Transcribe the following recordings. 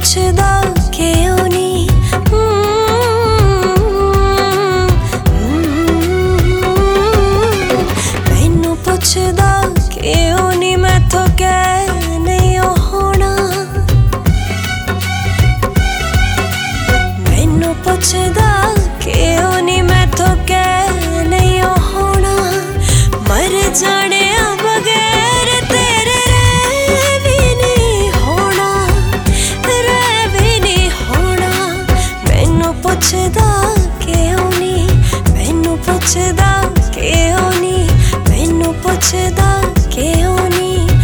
पुछदा क्यों नी मैनू पुछदा क्यों नी मैं तो कह नहीं होना मैनू पुछदा क्यों नी मैं तो कह नहीं होना मर जाने बगैर तेरे रह भी नहीं होना मैनू पुछदा क्यों नी मैनू पुछदा क्यों नी मैनू पुछदा क्यों नी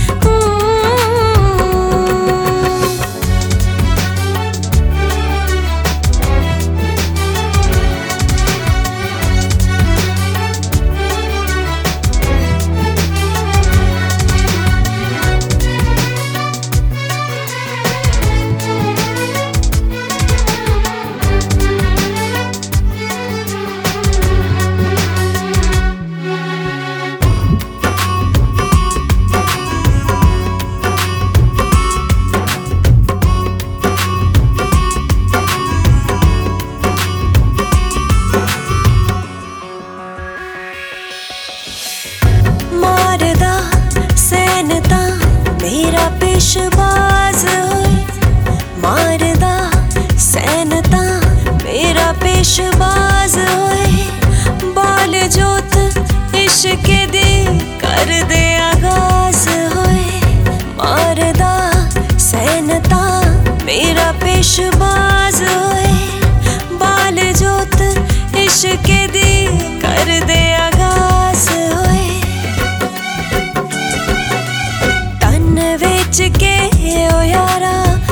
मेरा पेशबाज होए मारदा सैनता मेरा पेशबाज होए बाल जोत इश्क दी कर दे आगाज होए मारदा सैनता मेरा पेशबाज होए बाल जोत इश्क दी कर दे आगाज होए बेच के ओ यारा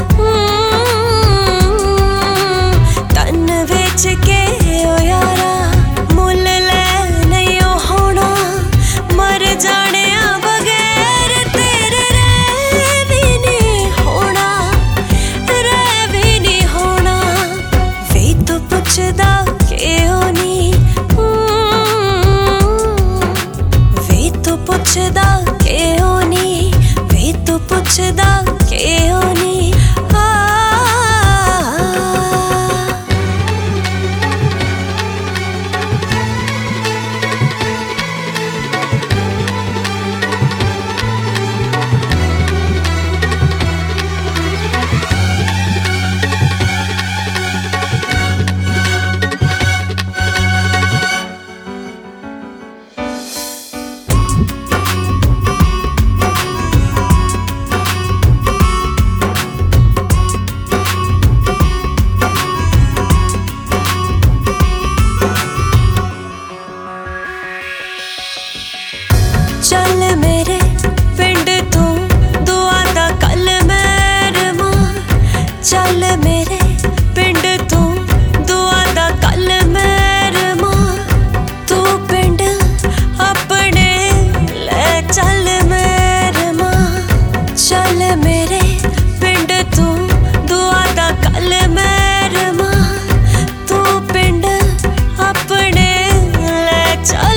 तन बेच के ओ यारा मुल ले नहीं होना मर जाने बगैर तेरे रह भी नहीं होना वे तो पुछदा क्यों नी वे तो पुछदा क्यों नी तू पुछदा क्यों नी चल मेरे पिंड तू दुआ दा कल मैरमा चल मेरे पिंड तू दुआ दा कल मैरमा तू पिंड अपने ले चल मैरमा चल मेरे पिंड तू दुआ दा कल मैरमा तू पिंड अपने ले चल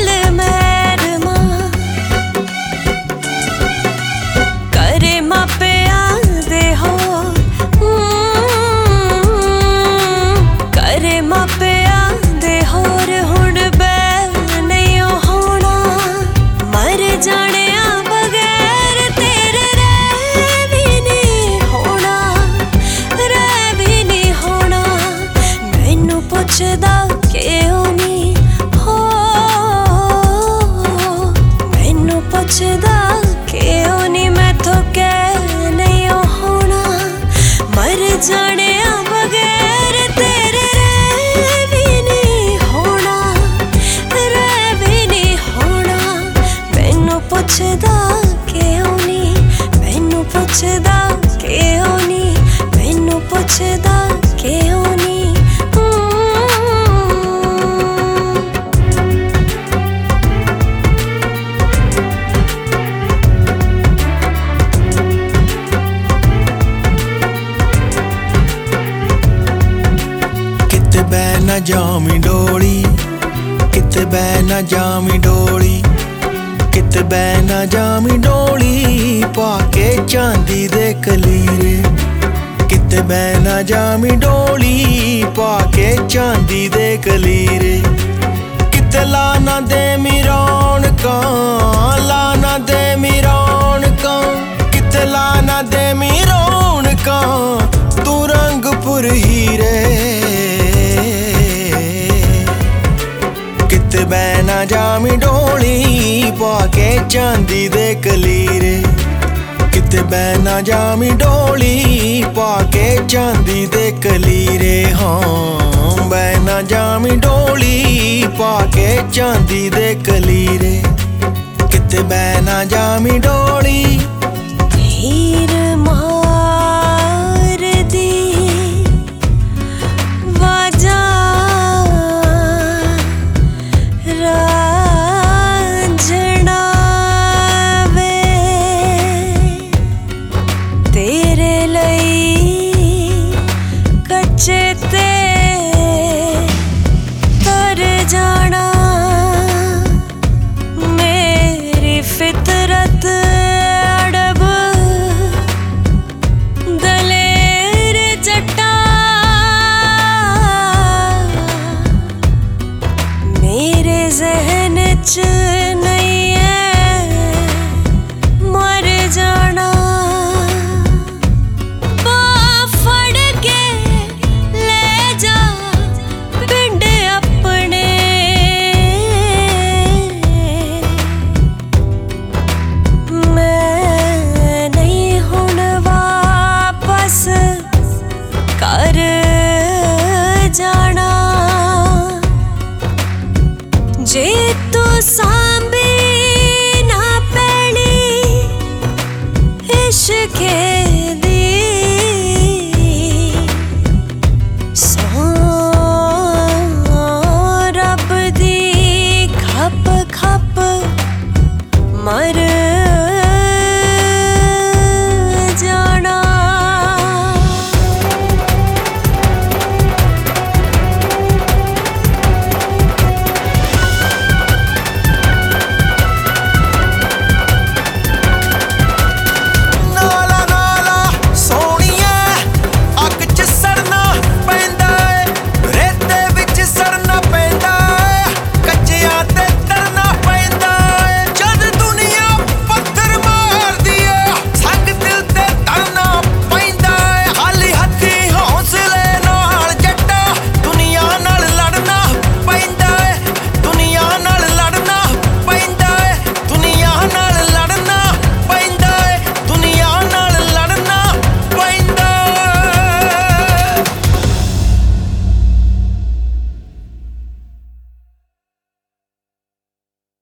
पुछदा क्यों नी हो मैनू पुछदा क्यों नी मैं तो कह नहीं होना मर जाने बगैर तेरे रह भी नहीं होना मैनू पुछदा क्यों नी मैनू पुछदा क्यों नी मैनू पुछदा क्यों नी ना जामी डोली किते बै ना जामी डोली किते बै ना जामी डोली पाके चांदी दे कलीरे किते ਬਹਿ ਨਾ ਜਾਵੀਂ ਡੋਲੀ ਪਾ ਕੇ ਚਾਂਦੀ ਦੇ ਕਲੀਰੇ। ਕਿਤੇ ਲਾ ਨਾ ਦੇਵੀਂ ਰੌਣਕਾਂ, ਲਾ ਨਾ ਦੇਵੀਂ ਰੌਣਕਾਂ, ਕਿਤੇ ਲਾ ਨਾ ਦੇਵੀਂ ਰੌਣਕਾਂ, ਤੂੰ ਰੰਗਪੁਰ ਹੀਰੇ। ਕਿਤੇ ਬਹਿ ਨਾ ਜਾਵੀਂ ਡੋਲੀ ਪਾ ਕੇ ਚਾਂਦੀ ਦੇ ਕਲੀਰੇ। ਕਿਤੇ ਬਹਿ ਨਾ ਜਾਵੀਂ ਡੋਲੀ ਪਾ ਕੇ ਚਾਂਦੀ ਦੇ ਕਲੀਰੇ। ਹਾਂ ਬਹਿ ਨਾ ਜਾਵੀਂ ਡੋਲੀ ਪਾ ਕੇ ਚਾਂਦੀ ਦੇ ਕਲੀਰੇ। ਕਿਤੇ ਬਹਿ ਨਾ ਜਾਵੀਂ ਡੋਲੀ। ਹੀਰ ਮਾਰਦੀ ਵਾਜਾ ਰਾਂਝਣਾ ਵੇ, ਤੇਰੇ ਲਈ ਕੱਚੇ ਤੇ ਤਰ ਜਾਣਾ। ਮੇਰੀ ਫਿਤਰਤ ਅੜਬ ਦਲੇਰ ਜੱਟਾ, ਮੇਰੇ ਜ਼ਹਿਨ ਚ ਨਹੀਂ ਹੈ ਮਰ ਜਾਣਾ। ਬਾਂਹ ਫੜ ਕੇ ਲੈ ਜਾ ਪਿੰਡ ਆਪਣੇ, ਮੈਂ ਨਹੀਂ ਹੁਣ ਵਾਪਸ ਘਰ ਜਾਣਾ। ਜੇ ਤੂੰ